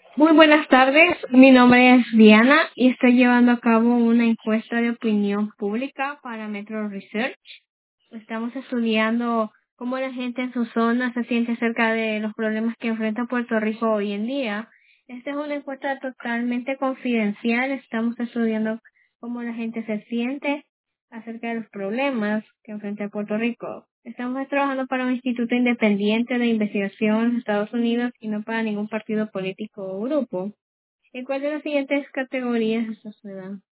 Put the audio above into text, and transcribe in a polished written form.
Muy buenas tardes, mi nombre es Diana y estoy llevando a cabo una encuesta de opinión pública para Metro Research. Estamos estudiando cómo la gente en su zona se siente acerca de los problemas que enfrenta Puerto Rico hoy en día. Esta es una encuesta totalmente confidencial. Estamos estudiando cómo la gente se siente acerca de los problemas que enfrenta Puerto Rico. Estamos trabajando para un instituto independiente de investigación en Estados Unidos y no para ningún partido político o grupo. ¿En cuál de las siguientes categorías está su edad?